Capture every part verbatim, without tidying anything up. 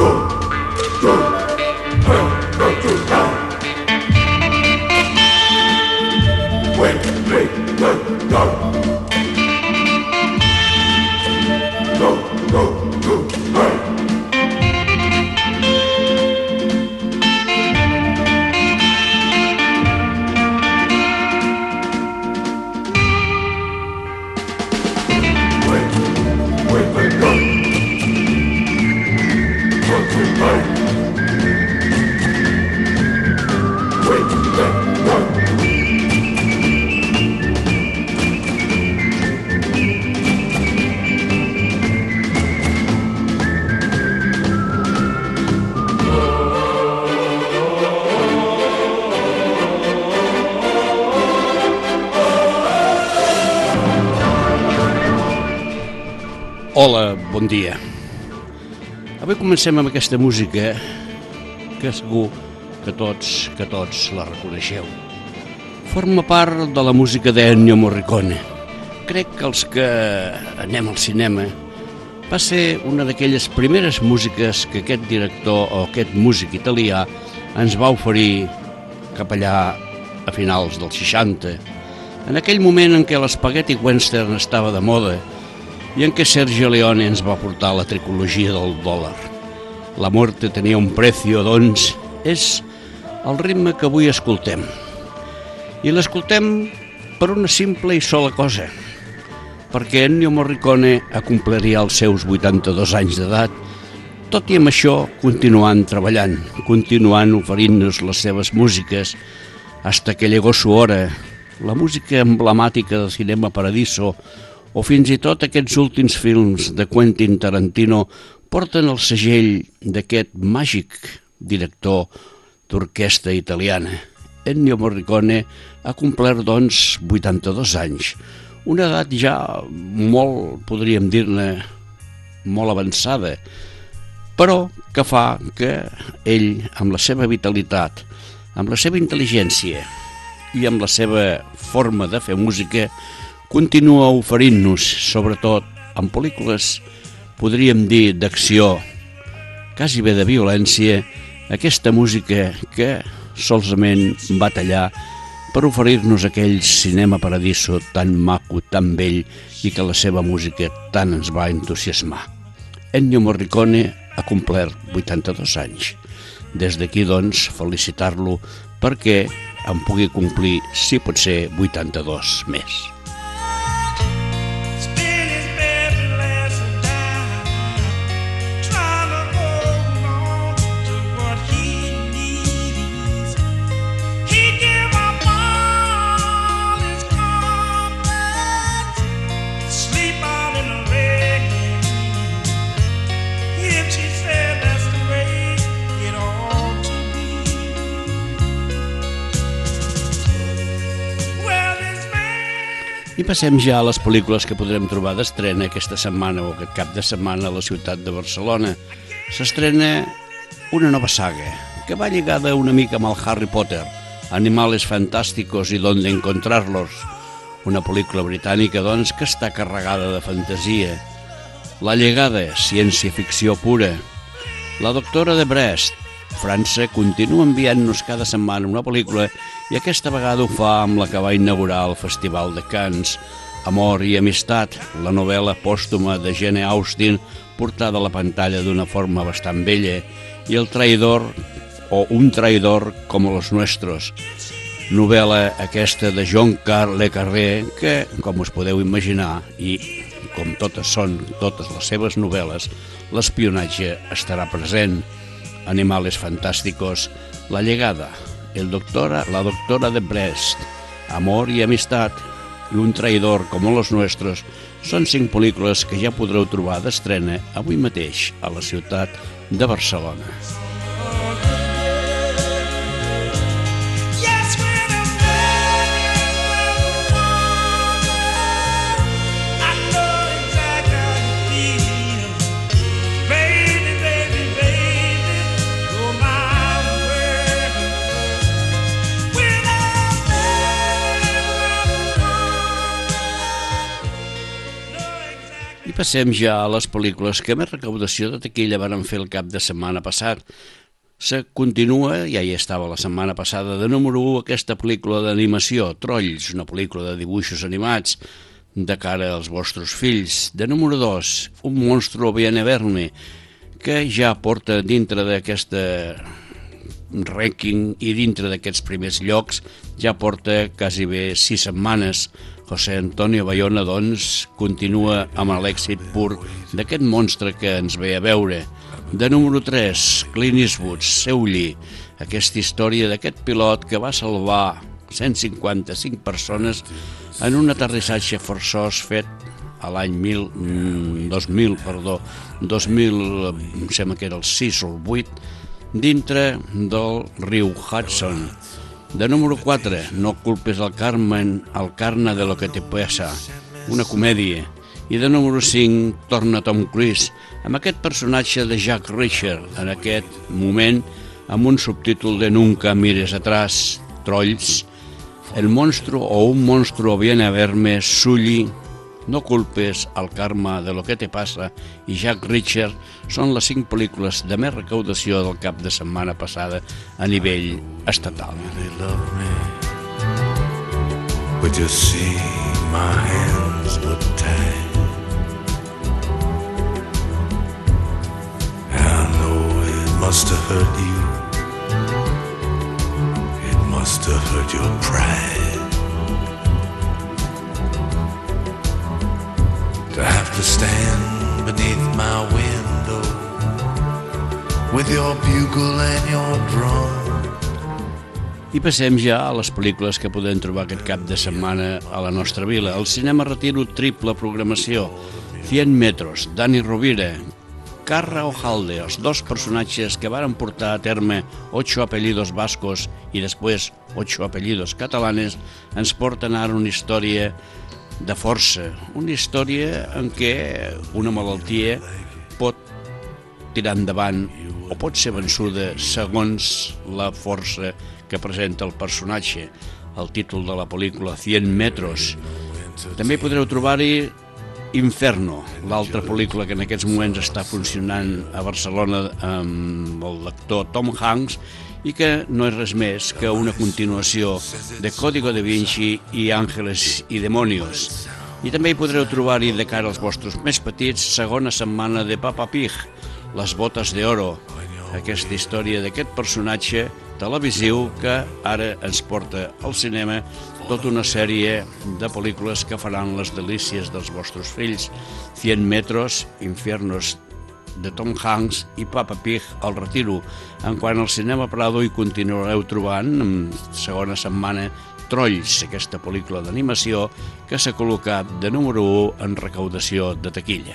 Hola, bon dia. Avui comencem amb aquesta música que segur que tots, que tots la reconeixeu. Forma part de la música d'Ennio Morricone. Crec que els que anem al cinema va ser una d'aquelles primeres músiques que aquest director o aquest músic italià ens va oferir cap allà a finals dels seixanta, en aquell moment en què l'espaghetti western estava de moda i en què Sergio Leone ens va portar la tricologia del dòlar. La muerte tenia un precio, doncs, és el ritme que avui escoltem. I l'escoltem per una simple i sola cosa, perquè Ennio Morricone acompliria els seus vuitanta-dos anys d'edat, tot i amb això continuant treballant, continuant oferint-nos les seves músiques, hasta que llegó su hora, la música emblemàtica del Cinema Paradiso, o fins i tot aquests últims films de Quentin Tarantino porten el segell d'aquest màgic director d'orquestra italiana. Ennio Morricone ha complert, doncs, vuitanta-dos anys, una edat ja molt, podríem dir-ne, molt avançada, però que fa que ell, amb la seva vitalitat, amb la seva intel·ligència i amb la seva forma de fer música, continua oferint-nos, sobretot en pel·lícules, podríem dir, d'acció, quasi bé de violència, aquesta música que solament va tallar per oferir-nos aquell Cinema Paradiso tan maco, tan vell i que la seva música tant ens va entusiasmar. Ennio Morricone ha complert vuitanta-dos anys. Des d'aquí, doncs, felicitar-lo perquè en pugui complir, si pot ser, vuitanta-dos més. I passem ja a les pel·lícules que podrem trobar d'estrena aquesta setmana o aquest cap de setmana a la ciutat de Barcelona. S'estrena una nova saga que va lligada una mica amb el Harry Potter, Animales Fantásticos i Dónde Encontrarlos, una pel·lícula britànica, doncs, que està carregada de fantasia. La llegada, ciència-ficció pura. La doctora de Brest. França continua enviant-nos cada setmana una pel·lícula i aquesta vegada ho fa amb la que va inaugurar el Festival de Cannes, Amor i Amistat, la novel·la pòstuma de Jane Austen portada a la pantalla d'una forma bastant bella, i El traidor, o Un traidor como los nuestros, novel·la aquesta de John Le Carré que, com us podeu imaginar, i com totes són totes les seves novel·les, l'espionatge estarà present. Animales Fantásticos, La llegada, el doctora, La doctora de Brest, Amor y Amistad i Un traidor como los nuestros són cinc pel·lícules que ja podreu trobar d'estrena avui mateix a la ciutat de Barcelona. I passem ja a les pel·lícules que més recaudació de taquilla van fer el cap de setmana passat. Se continua, ja hi estava la setmana passada, de número u aquesta pel·lícula d'animació, Trolls, una pel·lícula de dibuixos animats de cara als vostres fills. De número dos, Un monstruo viene a verme, que ja porta dintre d'aquesta ranking i dintre d'aquests primers llocs ja porta quasi bé sis setmanes. José Antonio Bayona, doncs, continua amb l'èxit pur d'aquest monstre que ens ve a veure. De número tres, Clint Eastwood, Seulli, aquesta història d'aquest pilot que va salvar cent cinquanta-cinc persones en un aterrissatge forçós fet a l'any dos mil, perdó, dos mil, em sembla que era el sis o el vuit, dintre del riu Hudson. De número quatre, No culpes al Carmen, al Carna de lo que te pasa, una comèdia. I de número cinc, torna Tom Cruise, amb aquest personatge de Jack Reacher, en aquest moment, amb un subtítol de Nunca mires atrás, Trolls, el monstruo o un monstruo viene a verme, Sully, No culpes al karma de lo que te pasa i Jack Reacher són les cinc pel·lícules de més recaudació del cap de setmana passada a nivell estatal. Would you see my hands were tied? I know it must have hurt you. It must have hurt your pride. To have to stand beneath my window with your bugle and your drum. I passem ja a les pel·lícules que podem trobar aquest cap de setmana a la nostra vila. El cinema Retiro, triple programació. cent metros, Dani Rovira, Carra Ojalde, els dos personatges que varen portar a terme ocho apellidos vascos i després ocho apellidos catalanes, ens porten ara una història de força, una història en què una malaltia pot tirar endavant o pot ser vençuda segons la força que presenta el personatge. El títol de la pel·lícula, cent metros. També podreu trobar-hi Inferno, l'altra pel·lícula que en aquests moments està funcionant a Barcelona amb el lector Tom Hanks i que no és res més que una continuació de Código da Vinci i Ángeles y Demonios. I també hi podreu trobar-hi de cara als vostres més petits segona setmana de Papa Pig, Les botes d'oro, aquesta història d'aquest personatge televisiu que ara ens porta al cinema tota una sèrie de pel·lícules que faran les delícies dels vostres fills. cent metros, Infiernos de Tom Hanks i Papa Pig, El Retiro. En quant al cinema Prado hi continuareu trobant en segona setmana Trolls, aquesta pel·lícula d'animació que s'ha col·locat de número u en recaudació de taquilla.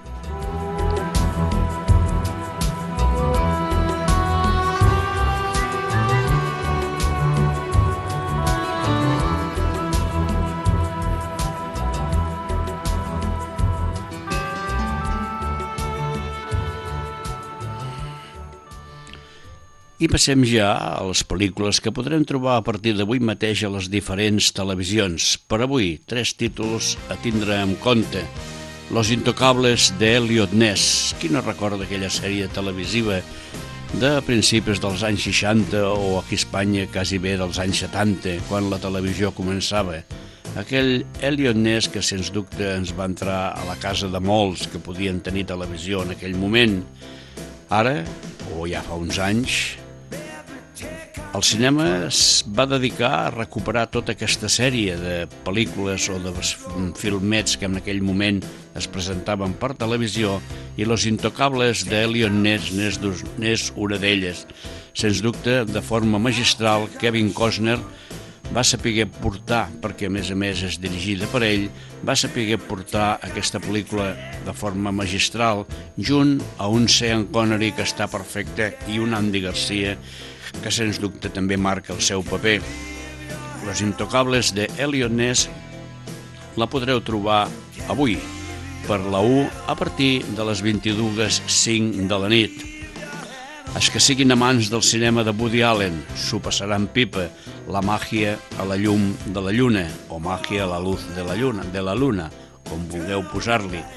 I passem ja a les pel·lícules que podrem trobar a partir d'avui mateix a les diferents televisions. Per avui, tres títols a tindre en compte. Los Intocables de Elliot Ness. Qui no recorda aquella sèrie televisiva de principis dels anys seixanta o aquí a Espanya quasi bé dels anys setanta, quan la televisió començava. Aquell Elliot Ness que, sens dubte, ens va entrar a la casa de molts que podien tenir televisió en aquell moment. Ara, o ja fa uns anys, el cinema es va dedicar a recuperar tota aquesta sèrie de pel·lícules o de filmets que en aquell moment es presentaven per televisió i Los Intocables d'Elliot Ness n'és una d'elles. Sens dubte, de forma magistral, Kevin Costner va saber portar, perquè a més a més és dirigida per ell, va saber portar aquesta pel·lícula de forma magistral junt a un Sean Connery que està perfecte i un Andy Garcia que sens dubte també marca el seu paper. Los Intocables de Elliot Ness la podreu trobar avui per la u a partir de les vint-i-dues i cinc de la nit. Els que siguin amants del cinema de Woody Allen s'ho passaran pipa, La màgia a la llum de la lluna o Màgia a la luz de la lluna, de la luna, com vulgueu posar-li.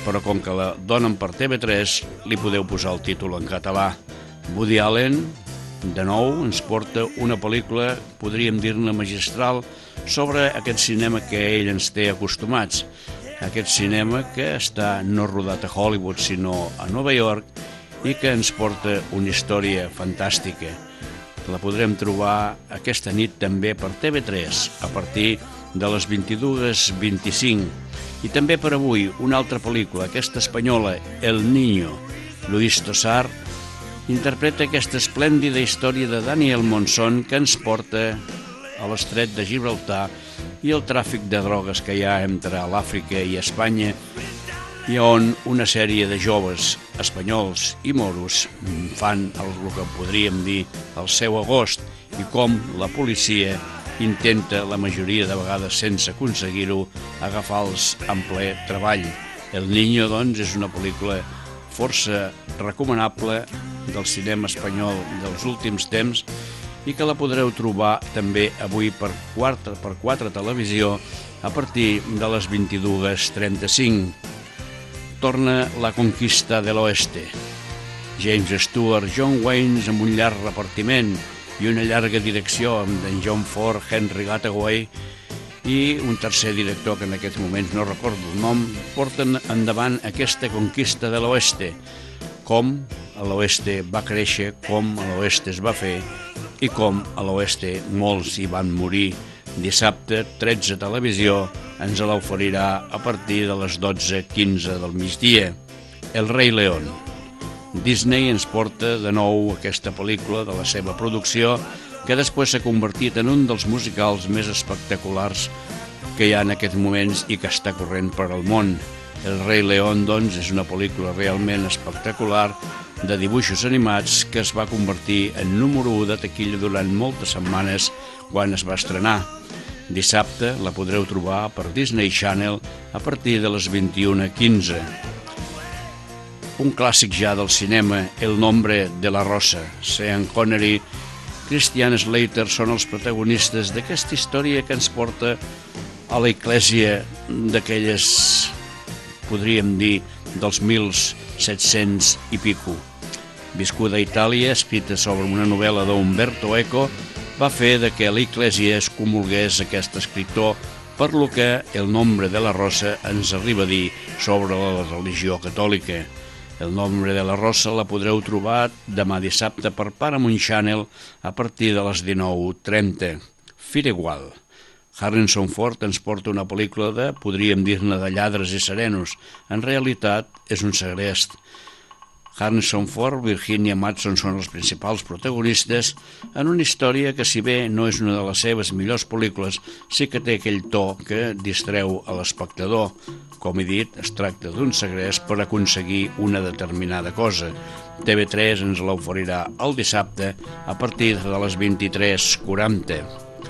però com que la donen per T V tres, li podeu posar el títol en català. Woody Allen, de nou, ens porta una pel·lícula, podríem dir-ne magistral, sobre aquest cinema que ell ens té acostumats. Aquest cinema que està no rodat a Hollywood, sinó a Nova York, i que ens porta una història fantàstica. La podrem trobar aquesta nit també per T V tres, a partir de les vint-i-dues vint-i-cinc. I també per avui, una altra pel·lícula, aquesta espanyola, El Niño. Luis Tosar interpreta aquesta esplèndida història de Daniel Monzón que ens porta a l'estret de Gibraltar i el tràfic de drogues que hi ha entre l'Àfrica i Espanya, i on una sèrie de joves espanyols i moros fan el que podríem dir el seu agost, i com la policia intenta, la majoria de vegades sense aconseguir-ho, agafar-los en ple treball. El Niño, doncs, és una pel·lícula força recomanable del cinema espanyol dels últims temps i que la podreu trobar també avui per quatre, per quatre televisió a partir de les vint-i-dues trenta-cinc. Torna La conquista de l'oeste. James Stewart, John Wayne amb un llarg repartiment i una llarga direcció amb en John Ford, Henry Hathaway i un tercer director que en aquests moments no recordo el nom, porten endavant aquesta conquista de l'oeste, com a l'oeste va créixer, com a l'oeste es va fer i com a l'oeste molts hi van morir. Dissabte, tretze Televisió, ens l'oferirà a partir de les dotze quinze del migdia. El Rei León. Disney ens porta de nou aquesta pel·lícula de la seva producció, que després s'ha convertit en un dels musicals més espectaculars que hi ha en aquests moments i que està corrent per al món. El Rei León, doncs, és una pel·lícula realment espectacular de dibuixos animats que es va convertir en número u de taquilla durant moltes setmanes quan es va estrenar. Dissabte la podreu trobar per Disney Channel a partir de les vint-i-una quinze. Un clàssic ja del cinema, El nombre de la rosa. Sean Connery, Christian Slater són els protagonistes d'aquesta història que ens porta a la Iglésia d'aquelles, podríem dir, dels mil set-cents i pico. Viscuda a Itàlia, escrita sobre una novel·la d'Umberto Eco, va fer de que l'Iglésia es comulgués aquest escriptor, per lo que El nombre de la rosa ens arriba a dir sobre la religió catòlica. El nombre de la rosa la podreu trobar demà dissabte per Paramount Channel a partir de les dinou trenta. Fira igual. Harrison Ford ens porta una pel·lícula de, podríem dir-ne, de lladres i serenos. En realitat és un segrest. Harrison Ford, Virginia Madsen són els principals protagonistes en una història que, si bé no és una de les seves millors pel·lícules, sí que té aquell to que distreu a l'espectador. Com he dit, es tracta d'un segrest per aconseguir una determinada cosa. T V tres ens l'oferirà el dissabte a partir de les vint-i-tres quaranta.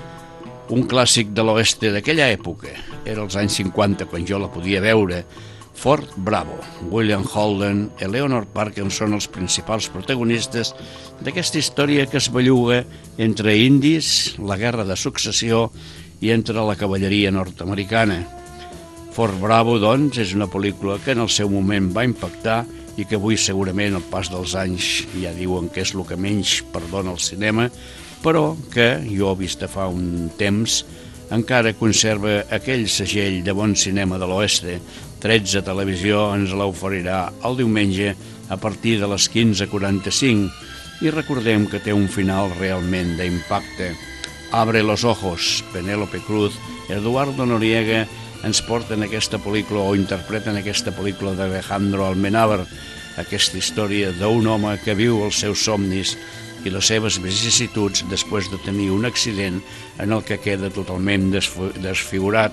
Un clàssic de l'oeste d'aquella època, era els anys cinquanta quan jo la podia veure. Fort Bravo, William Holden, Eleanor Parker són els principals protagonistes d'aquesta història que es belluga entre indis, la guerra de successió i entre la cavalleria nord-americana. Fort Bravo, doncs, és una pel·lícula que en el seu moment va impactar i que avui segurament al pas dels anys ja diuen que és el que menys perdona el cinema, però que jo he vist fa un temps encara conserva aquell segell de bon cinema de l'oeste. tretze Televisió ens l'oferirà el diumenge a partir de les quinze quaranta-cinc i recordem que té un final realment d'impacte. Abre los ojos, Penélope Cruz, Eduardo Noriega ens porten aquesta pel·lícula o interpreten aquesta pel·lícula d'Alejandro Almenàver, aquesta història d'un home que viu els seus somnis i les seves vicissituds després de tenir un accident en el que queda totalment desfigurat.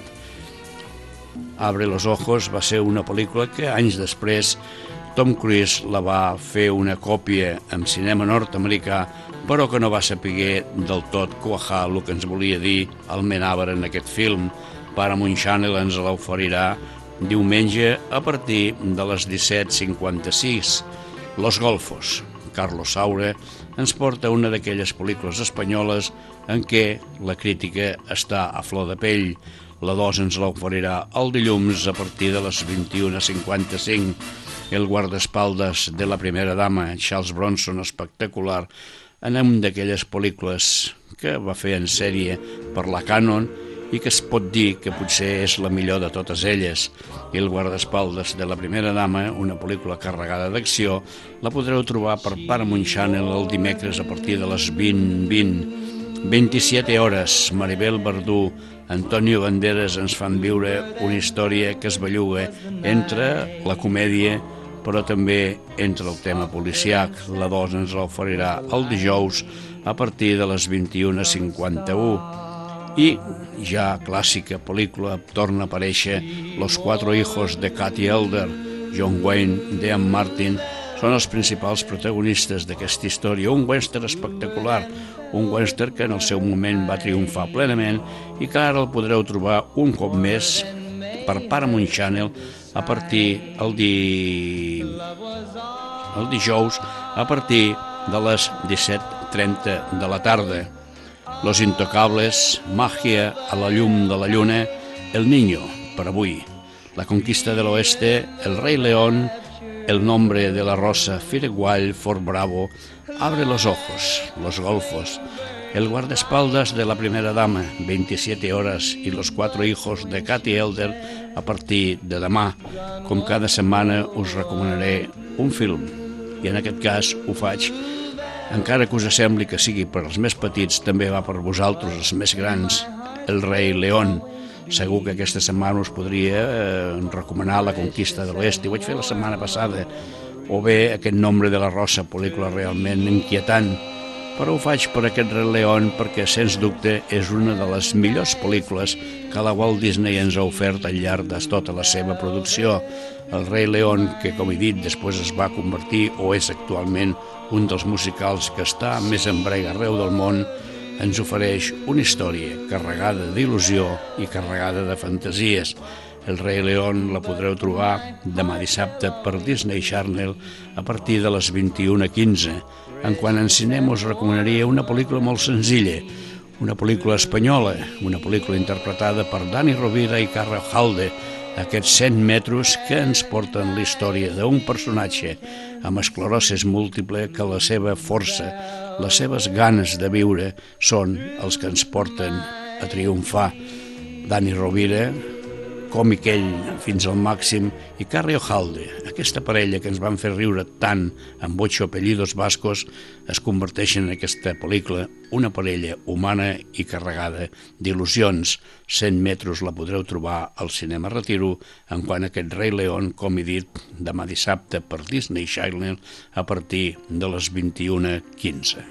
Abre los ojos va ser una pel·lícula que anys després Tom Cruise la va fer una còpia en cinema nord-americà, però que no va saber del tot quajar el que ens volia dir Almenàver en aquest film. Paramount Channel ens l'oferirà diumenge a partir de les disset cinquanta-sis. Los Golfos. Carlos Saura ens porta una d'aquelles pel·lícules espanyoles en què la crítica està a flor de pell. La dos ens l'oferirà el dilluns a partir de les vint-i-una cinquanta-cinc. El guardaespaldes de la primera dama, Charles Bronson, espectacular, en una d'aquelles pel·lícules que va fer en sèrie per la Canon i que es pot dir que potser és la millor de totes elles. El guardaespaldes de la primera dama, una pel·lícula carregada d'acció, la podreu trobar per Paramount Channel el dimecres a partir de les vint vint. vint-i-set hores, Maribel Verdú, Antonio Banderas ens fan viure una història que es belluga entre la comèdia però també entre el tema policiac. La dos ens l'oferirà el dijous a partir de les vint-i-una cinquanta-u. I ja clàssica pel·lícula, torna a aparèixer Los cuatro hijos de Katy Elder. John Wayne, Dean Martin són els principals protagonistes d'aquesta història. Un western espectacular, un western que en el seu moment va triomfar plenament i que ara el podreu trobar un cop més per Paramount Channel a partir el, di... el dijous a partir de les disset trenta de la tarda. Los Intocables, Magia a la llum de la lluna, El Niño, per avui. La conquista de l'oeste, El Rei León, El nombre de la rosa, Fireguay, Fort Bravo, Abre los ojos, Los golfos, El guardaespaldas de la primera dama, vint-i-set hores, i Los cuatro hijos de Katy Elder a partir de demà. Com cada setmana us recomanaré un film, i en aquest cas ho faig encara que us sembli que sigui per als més petits, també va per vosaltres, els més grans, El Rei León. Segur que aquesta setmana us podria eh, recomanar La conquista de l'oest, i ho vaig fer la setmana passada, o bé aquest Nombre de la rosa, pel·lícula realment inquietant, però ho faig per aquest Rei León perquè, sens dubte, és una de les millors pel·lícules que la Walt Disney ens ha ofert al llarg de tota la seva producció. El Rei León, que, com he dit, després es va convertir, o és actualment, un dels musicals que està més en brega arreu del món, ens ofereix una història carregada d'il·lusió i carregada de fantasies. El Rei León la podreu trobar demà dissabte per Disney Channel a partir de les vint-i-una quinze. En quant en cinema us recomanaria una pel·lícula molt senzilla, una pel·lícula espanyola, una pel·lícula interpretada per Dani Rovira i Carlo Halde, aquests cent metres que ens porten la història d'un personatge amb esclerosi múltiple que la seva força, les seves ganes de viure són els que ens porten a triomfar. Dani Rovira, còmic ell fins al màxim, i Carlo Halde, aquesta parella que ens van fer riure tant amb Ocho apellidos vascos, es converteixen en aquesta pel·lícula una parella humana i carregada d'il·lusions. cent metres la podreu trobar al Cinema Retiro, en quant a aquest Rei León, com he dit, demà dissabte per Disney Channel a partir de les vint-i-una quinze.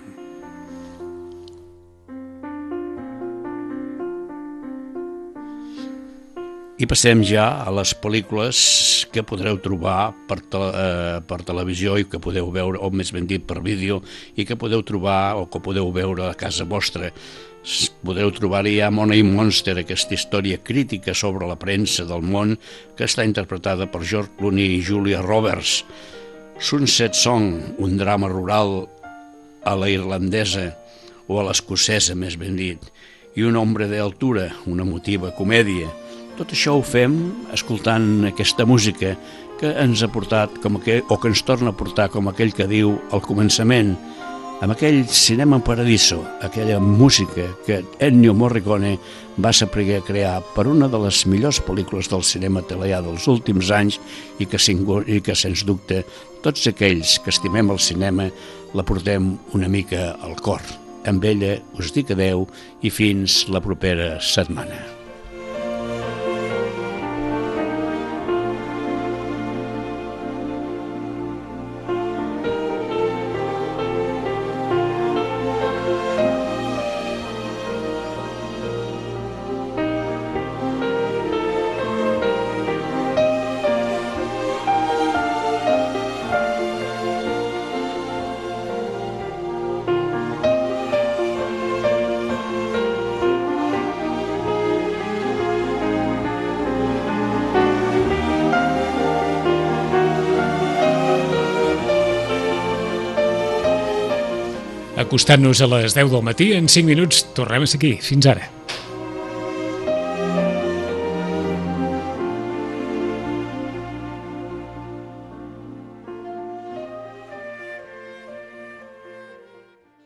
I passem ja a les pel·lícules que podreu trobar per, te eh, per televisió i que podeu veure, o més ben dit per vídeo, i que podeu trobar o que podeu veure a casa vostra. Podreu trobar-hi a Money Monster, aquesta història crítica sobre la premsa del món que està interpretada per George Clooney i Julia Roberts. Sunset Song, un drama rural a la irlandesa, o a l'escocesa més ben dit, i Un hombre de altura, una emotiva comèdia. Tot això ho fem escoltant aquesta música que ens ha portat, com aquell, o que ens torna a portar, com aquell que diu al començament, amb aquell Cinema en Paradiso, aquella música que Ennio Morricone va saber crear per una de les millors pel·lícules del cinema italià dels últims anys i que, i que sens dubte, tots aquells que estimem el cinema la portem una mica al cor. Amb ella us dic adeu i fins la propera setmana. Acostant-nos a les deu del matí, en cinc minuts tornem a ser aquí. Fins ara.